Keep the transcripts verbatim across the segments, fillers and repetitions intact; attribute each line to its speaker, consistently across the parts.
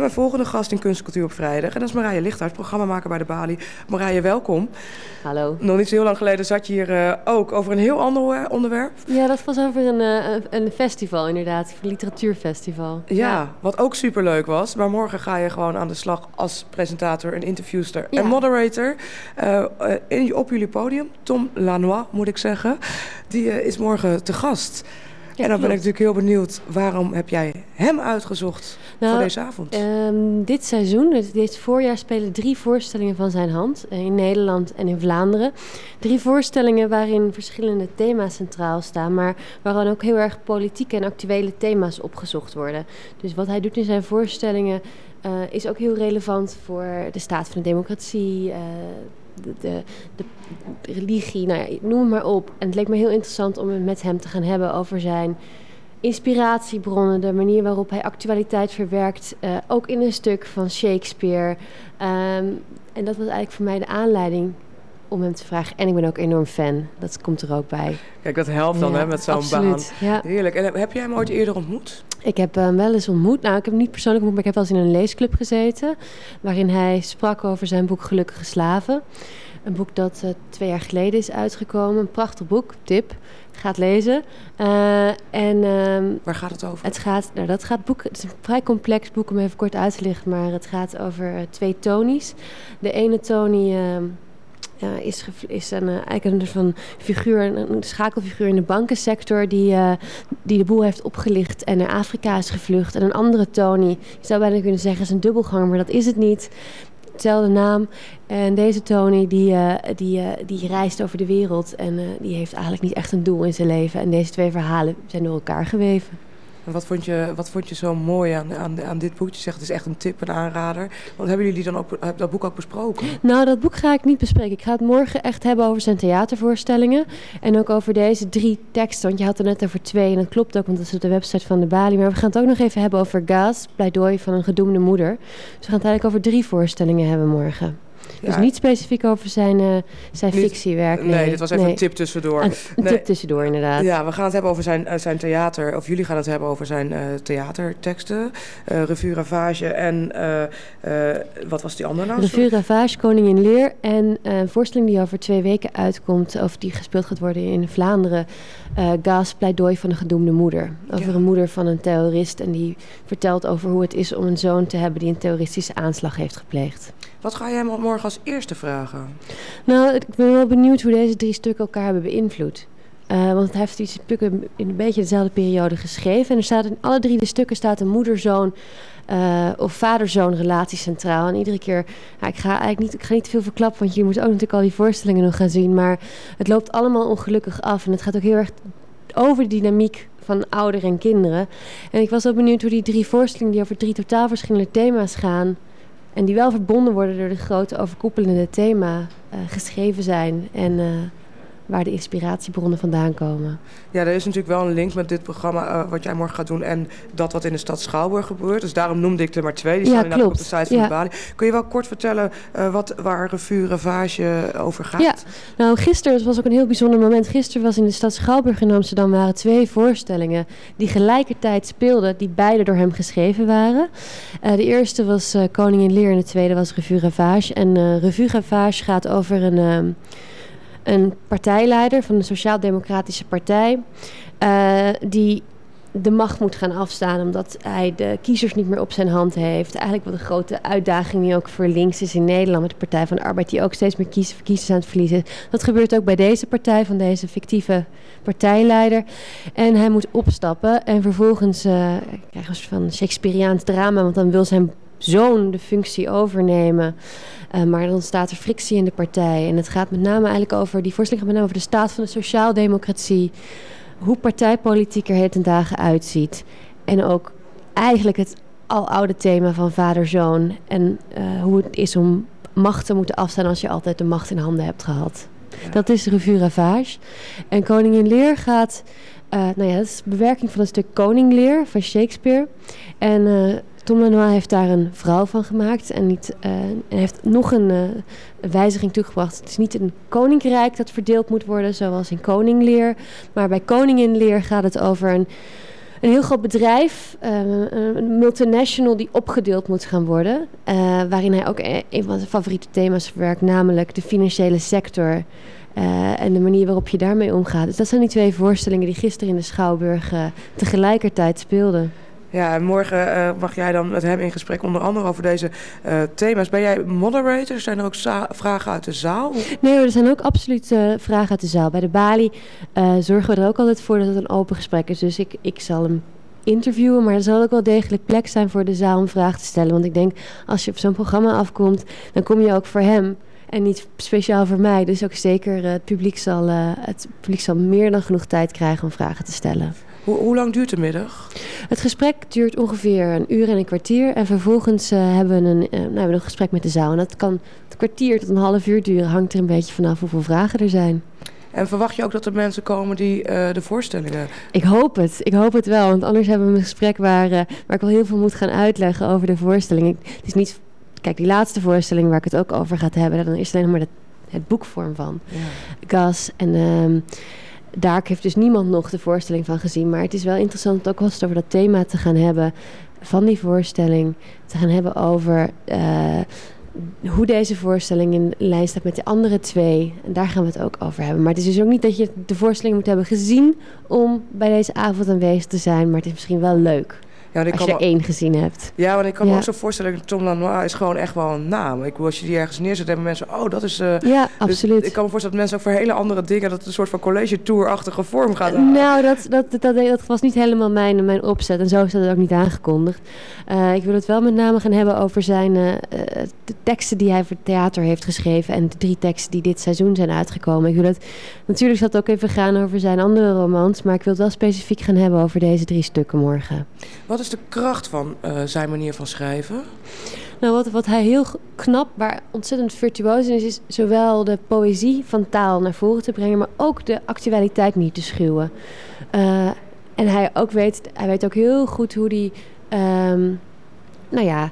Speaker 1: mijn volgende gast in Kunst en Cultuur op vrijdag. En dat is Marije Lichthuis, programmamaker bij de Bali. Marije, welkom.
Speaker 2: Hallo.
Speaker 1: Nog niet zo heel lang geleden zat je hier uh, ook over een heel ander onderwerp.
Speaker 2: Ja, dat was over een, uh, een festival inderdaad, een literatuurfestival.
Speaker 1: Ja, ja, wat ook superleuk was. Maar morgen ga je gewoon aan de slag als presentator en interviewster ja. en moderator. Uh, uh, in, op jullie podium, Tom Lanois moet ik zeggen. Die uh, is morgen te gast. Ja, en dan klopt. Ben ik natuurlijk heel benieuwd, waarom heb jij hem uitgezocht nou, voor deze avond?
Speaker 2: Um, dit seizoen, dit voorjaar, spelen drie voorstellingen van zijn hand. In Nederland en in Vlaanderen. Drie voorstellingen waarin verschillende thema's centraal staan. Maar waarin ook heel erg politieke en actuele thema's opgezocht worden. Dus wat hij doet in zijn voorstellingen uh, is ook heel relevant voor de staat van de democratie. Uh, De, de, de, de religie, nou ja, noem het maar op. En het leek me heel interessant om het met hem te gaan hebben over zijn inspiratiebronnen, de manier waarop hij actualiteit verwerkt, uh, ook in een stuk van Shakespeare. Um, en dat was eigenlijk voor mij de aanleiding om hem te vragen. En ik ben ook enorm fan. Dat komt er ook bij.
Speaker 1: Kijk, dat helpt dan ja, hè, met zo'n
Speaker 2: absoluut,
Speaker 1: baan.
Speaker 2: Ja.
Speaker 1: Heerlijk. En heb jij hem ooit eerder ontmoet?
Speaker 2: Ik heb hem wel eens ontmoet. Nou, ik heb hem niet persoonlijk ontmoet, maar ik heb wel eens in een leesclub gezeten. Waarin hij sprak over zijn boek Gelukkige Slaven. Een boek dat uh, twee jaar geleden is uitgekomen. Een prachtig boek, tip. Ga het lezen. Uh, en, um,
Speaker 1: Waar gaat het over?
Speaker 2: Het gaat, nou, dat gaat boek, het is een vrij complex boek om even kort uit te lichten. Maar het gaat over uh, twee Tonys. De ene Tony... Uh, Uh, is, is een, uh, eigenlijk een, van figuur, een, een schakelfiguur in de bankensector die, uh, die de boel heeft opgelicht en naar Afrika is gevlucht. En een andere Tony, je zou bijna kunnen zeggen, is een dubbelganger, maar dat is het niet. Hetzelfde naam. En deze Tony die, uh, die, uh, die reist over de wereld en uh, die heeft eigenlijk niet echt een doel in zijn leven. En deze twee verhalen zijn door elkaar geweven.
Speaker 1: En wat vond je, wat vond je zo mooi aan, aan, aan dit boek? Je zegt het is echt een tip, een aanrader. Want hebben jullie dan ook heb dat boek ook besproken?
Speaker 2: Nou, dat boek ga ik niet bespreken. Ik ga het morgen echt hebben over zijn theatervoorstellingen. En ook over deze drie teksten. Want je had er net over twee. En dat klopt ook, want dat is op de website van de Bali. Maar we gaan het ook nog even hebben over Gaas, pleidooi van een gedoemde moeder. Dus we gaan het eigenlijk over drie voorstellingen hebben morgen. Ja. Dus niet specifiek over zijn, uh, zijn niet, fictiewerk.
Speaker 1: Nee, nee, dit was even nee. een tip tussendoor.
Speaker 2: Een, een
Speaker 1: nee.
Speaker 2: tip tussendoor, inderdaad.
Speaker 1: Ja, we gaan het hebben over zijn, uh, zijn theater. Of jullie gaan het hebben over zijn uh, theaterteksten. Uh, Revue Ravage en... Uh, uh, wat was die andere nou?
Speaker 2: Revue Ravage, Koningin Lear. En uh, een voorstelling die over twee weken uitkomt... of die gespeeld gaat worden in Vlaanderen... Uh, Gaas, pleidooi van een gedoemde moeder. Over ja. een moeder van een terrorist. En die vertelt over hoe het is om een zoon te hebben... die een terroristische aanslag heeft gepleegd.
Speaker 1: Wat ga jij hem morgen als eerste vragen?
Speaker 2: Nou, ik ben wel benieuwd hoe deze drie stukken elkaar hebben beïnvloed. Uh, want hij heeft die stukken in een beetje dezelfde periode geschreven. En er staat in alle drie de stukken staat een moeder-zoon uh, of vader-zoon relatie centraal. En iedere keer, ja, ik ga eigenlijk niet, ik ga niet te veel verklappen, want je moet ook natuurlijk al die voorstellingen nog gaan zien. Maar het loopt allemaal ongelukkig af. En het gaat ook heel erg over de dynamiek van ouderen en kinderen. En ik was ook benieuwd hoe die drie voorstellingen die over drie totaal verschillende thema's gaan... en die wel verbonden worden door de grote overkoepelende thema uh, geschreven zijn. En uh, waar de inspiratiebronnen vandaan komen.
Speaker 1: Ja, er is natuurlijk wel een link met dit programma uh, wat jij morgen gaat doen... en dat wat in de stad Schouwburg gebeurt. Dus daarom noemde ik er maar twee. Die staan ja, inderdaad op de site van ja. de Bali. Kun je wel kort vertellen uh, wat, waar Revue Ravage over gaat?
Speaker 2: Ja, nou gisteren was ook een heel bijzonder moment. Gisteren was in de stad Schouwburg in Amsterdam... waren twee voorstellingen die gelijkertijd speelden... die beide door hem geschreven waren. Uh, de eerste was uh, Koningin Lear en de tweede was Revue Ravage. En uh, Revue Ravage gaat over een... Uh, Een partijleider van de Sociaal-Democratische Partij... Uh, die de macht moet gaan afstaan... omdat hij de kiezers niet meer op zijn hand heeft. Eigenlijk wat een grote uitdaging die ook voor links is in Nederland... met de Partij van de Arbeid die ook steeds meer kies- kiezers aan het verliezen is. Dat gebeurt ook bij deze partij van deze fictieve partijleider. En hij moet opstappen en vervolgens uh, krijgt een soort van Shakespeareaans drama... want dan wil zijn zoon de functie overnemen... Uh, maar dan staat er frictie in de partij. En het gaat met name eigenlijk over... die voorstelling gaat met name over de staat van de sociaaldemocratie. Hoe partijpolitiek er heden dagen uitziet. En ook eigenlijk het aloude thema van vader-zoon. En uh, hoe het is om macht te moeten afstaan... als je altijd de macht in handen hebt gehad. Ja. Dat is Revue Ravage. En Koningin Lear gaat... Uh, nou ja, dat is bewerking van een stuk Koning Lear van Shakespeare. En... Uh, Tom Lanois heeft daar een vrouw van gemaakt en, niet, uh, en heeft nog een uh, wijziging toegebracht. Het is niet een koninkrijk dat verdeeld moet worden zoals in Koning Lear. Maar bij Koningin Lear gaat het over een, een heel groot bedrijf, uh, een multinational die opgedeeld moet gaan worden. Uh, waarin hij ook een van zijn favoriete thema's verwerkt, namelijk de financiële sector. Uh, en de manier waarop je daarmee omgaat. Dus dat zijn die twee voorstellingen die gisteren in de Schouwburg uh, tegelijkertijd speelden.
Speaker 1: Ja, en morgen uh, mag jij dan met hem in gesprek onder andere over deze uh, thema's. Ben jij moderator? Zijn er ook za- vragen uit de zaal?
Speaker 2: Nee hoor, er zijn ook absoluut uh, vragen uit de zaal. Bij de balie uh, zorgen we er ook altijd voor dat het een open gesprek is. Dus ik, ik zal hem interviewen, maar er zal ook wel degelijk plek zijn voor de zaal om vragen te stellen. Want ik denk, als je op zo'n programma afkomt, dan kom je ook voor hem. En niet speciaal voor mij. Dus ook zeker uh, het publiek zal, uh, het publiek zal meer dan genoeg tijd krijgen om vragen te stellen.
Speaker 1: Hoe, hoe lang duurt de middag?
Speaker 2: Het gesprek duurt ongeveer een uur en een kwartier. En vervolgens uh, hebben we een, uh, nou, we hebben een gesprek met de zaal. En dat kan een kwartier tot een half uur duren. Hangt er een beetje vanaf hoeveel vragen er zijn.
Speaker 1: En verwacht je ook dat er mensen komen die uh, de voorstellingen...
Speaker 2: Ik hoop het. Ik hoop het wel. Want anders hebben we een gesprek waar, uh, waar ik wel heel veel moet gaan uitleggen over de voorstelling. Ik, het is niet... Kijk, die laatste voorstelling waar ik het ook over ga hebben, dan is het alleen nog maar het, het boekvorm van. Ja. Gas. En um, daar heeft dus niemand nog de voorstelling van gezien. Maar het is wel interessant ook eens over dat thema te gaan hebben van die voorstelling. Te gaan hebben over uh, hoe deze voorstelling in lijn staat met de andere twee. En daar gaan we het ook over hebben. Maar het is dus ook niet dat je de voorstelling moet hebben gezien om bij deze avond aanwezig te zijn. Maar het is misschien wel leuk. Ja, als je er één gezien hebt.
Speaker 1: Ja, want ik kan
Speaker 2: ja.
Speaker 1: me ook zo voorstellen, Tom Lanois is gewoon echt wel een naam. Ik bedoel, als je die ergens neerzet, hebben mensen, oh, dat is... Uh,
Speaker 2: ja, absoluut.
Speaker 1: Dus ik kan me voorstellen dat mensen ook voor hele andere dingen, dat het een soort van college tour-achtige vorm gaat.
Speaker 2: Uh, nou, dat, dat, dat, dat, dat was niet helemaal mijn, mijn opzet. En zo is dat ook niet aangekondigd. Uh, ik wil het wel met name gaan hebben over zijn uh, de teksten die hij voor het theater heeft geschreven. En de drie teksten die dit seizoen zijn uitgekomen. Ik wil het, natuurlijk zal het ook even gaan over zijn andere romans. Maar ik wil het wel specifiek gaan hebben over deze drie stukken morgen.
Speaker 1: Wat is de kracht van uh, zijn manier van schrijven?
Speaker 2: Nou, wat, wat hij heel knap, waar ontzettend virtuoos in is, is zowel de poëzie van taal naar voren te brengen, maar ook de actualiteit niet te schuwen. Uh, en hij ook weet, hij weet ook heel goed hoe die, um, nou ja,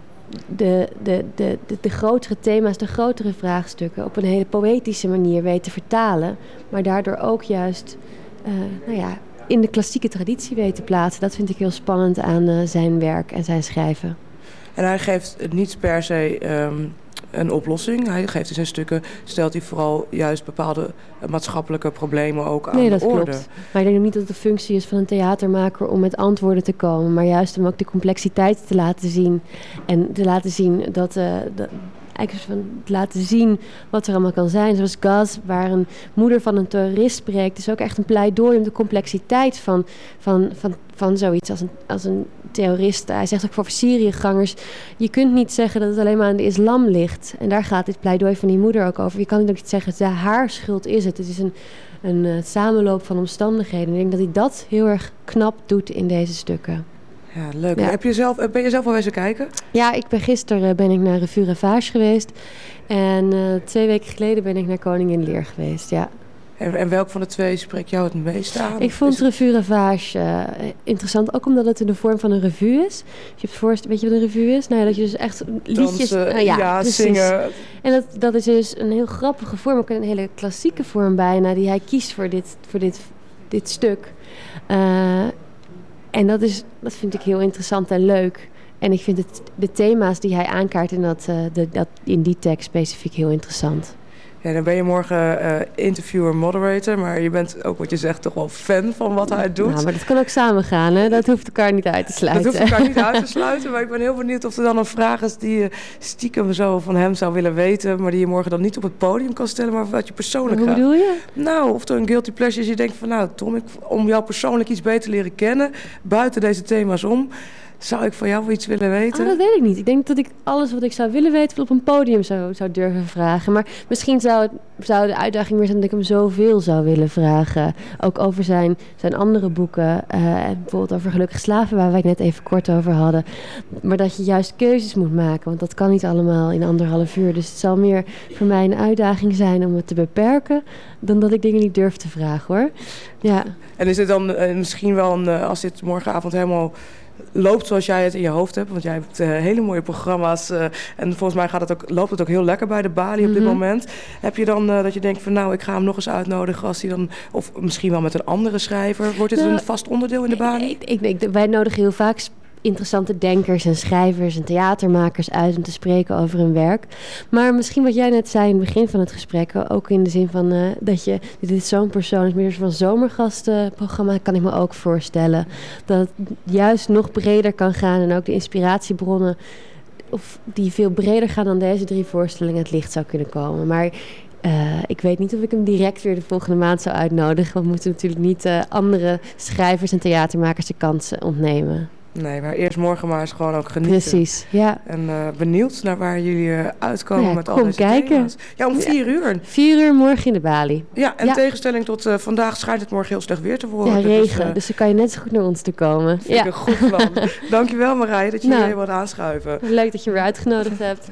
Speaker 2: de, de, de, de, de grotere thema's, de grotere vraagstukken op een hele poëtische manier weet te vertalen, maar daardoor ook juist, uh, nou ja, in de klassieke traditie weet te plaatsen. Dat vind ik heel spannend aan uh, zijn werk en zijn schrijven.
Speaker 1: En hij geeft niet per se um, een oplossing. Hij geeft in zijn stukken, stelt hij vooral juist bepaalde uh, maatschappelijke problemen ook aan
Speaker 2: nee, dat
Speaker 1: de orde.
Speaker 2: Klopt. Maar ik denk ook niet dat het de functie is van een theatermaker om met antwoorden te komen. Maar juist om ook de complexiteit te laten zien. En te laten zien dat... Uh, dat eigenlijk van laten zien wat er allemaal kan zijn. Zoals Gas, waar een moeder van een terrorist spreekt. is ook echt een pleidooi om de complexiteit van, van, van, van zoiets als een, als een terrorist. Hij zegt ook voor Syriëgangers, je kunt niet zeggen dat het alleen maar aan de islam ligt. En daar gaat dit pleidooi van die moeder ook over. Je kan ook niet zeggen, dat haar schuld is het. Het is een, een uh, samenloop van omstandigheden. En ik denk dat hij dat heel erg knap doet in deze stukken.
Speaker 1: Ja, leuk. Ja. Heb je zelf, ben je zelf al wezen kijken?
Speaker 2: Ja, ik ben gisteren ben ik naar Revue Ravage geweest. En uh, twee weken geleden ben ik naar Koningin Lear geweest, ja.
Speaker 1: En, en welk van de twee spreekt jou het meest aan?
Speaker 2: Ik vond Revue Ravage uh, interessant, ook omdat het in de vorm van een revue is. Je hebt voorst, weet je wat een revue is? Nou ja, dat je dus echt liedjes...
Speaker 1: Dansen,
Speaker 2: uh, ja,
Speaker 1: ja zingen.
Speaker 2: En dat, dat is dus een heel grappige vorm, ook een hele klassieke vorm bijna, die hij kiest voor dit, voor dit, dit stuk. Uh, En dat, is, dat vind ik heel interessant en leuk. En ik vind het, de thema's die hij aankaart in, dat, uh, de, dat, in die tekst specifiek heel interessant.
Speaker 1: Ja, dan ben je morgen uh, interviewer, moderator. Maar je bent ook, wat je zegt, toch wel fan van wat hij doet.
Speaker 2: Nou, maar dat kan ook samen gaan, hè? Dat hoeft elkaar niet uit te sluiten.
Speaker 1: Dat hoeft elkaar niet uit te sluiten. Maar ik ben heel benieuwd of er dan een vraag is die je stiekem zo van hem zou willen weten. Maar die je morgen dan niet op het podium kan stellen, maar wat je persoonlijk
Speaker 2: Hoe
Speaker 1: gaat.
Speaker 2: bedoel je?
Speaker 1: Nou, of er een guilty pleasure is. Je denkt van, nou Tom, ik, om jou persoonlijk iets beter leren kennen, buiten deze thema's om, zou ik van jou iets willen weten?
Speaker 2: Oh, dat weet ik niet. Ik denk dat ik alles wat ik zou willen weten op een podium zou, zou durven vragen. Maar misschien zou, het, zou de uitdaging meer zijn dat ik hem zoveel zou willen vragen. Ook over zijn, zijn andere boeken. Uh, bijvoorbeeld over Gelukkige Slaven, waar wij het net even kort over hadden. Maar dat je juist keuzes moet maken. Want dat kan niet allemaal in anderhalf uur. Dus het zal meer voor mij een uitdaging zijn om het te beperken, dan dat ik dingen niet durf te vragen, hoor. Ja.
Speaker 1: En is het dan uh, misschien wel, een, uh, als dit morgenavond helemaal loopt zoals jij het in je hoofd hebt. Want jij hebt uh, hele mooie programma's. Uh, en volgens mij gaat het ook, loopt het ook heel lekker bij de Bali op dit mm-hmm. moment. Heb je dan uh, dat je denkt van nou, ik ga hem nog eens uitnodigen als hij dan... Of misschien wel met een andere schrijver. Wordt dit nou, een vast onderdeel in de Bali?
Speaker 2: Ik, ik, ik, wij nodigen heel vaak interessante denkers en schrijvers en theatermakers uit om te spreken over hun werk. Maar misschien wat jij net zei in het begin van het gesprek, ook in de zin van uh, dat je, dit is zo'n persoon, is meer van zomergastenprogramma, kan ik me ook voorstellen. Dat het juist nog breder kan gaan en ook de inspiratiebronnen, of die veel breder gaan dan deze drie voorstellingen, het licht zou kunnen komen. Maar Uh, ik weet niet of ik hem direct weer de volgende maand zou uitnodigen. Want we moeten natuurlijk niet uh, andere schrijvers en theatermakers de kans ontnemen.
Speaker 1: Nee, maar eerst morgen maar eens gewoon ook genieten.
Speaker 2: Precies, ja.
Speaker 1: En uh, benieuwd naar waar jullie uh, uitkomen ja, met al deze
Speaker 2: kijken.
Speaker 1: thema's. Ja, om vier
Speaker 2: ja.
Speaker 1: uur.
Speaker 2: Vier uur morgen in de Bali.
Speaker 1: Ja, en
Speaker 2: ja.
Speaker 1: tegenstelling tot uh, vandaag schijnt het morgen heel slecht weer te worden.
Speaker 2: Ja, regen.
Speaker 1: Dus, uh,
Speaker 2: dus dan kan je net zo goed naar ons te komen.
Speaker 1: Vind ja. ik een goed plan. Dankjewel Marije dat je nou, weer wat aanschuiven.
Speaker 2: Leuk dat je me weer uitgenodigd hebt.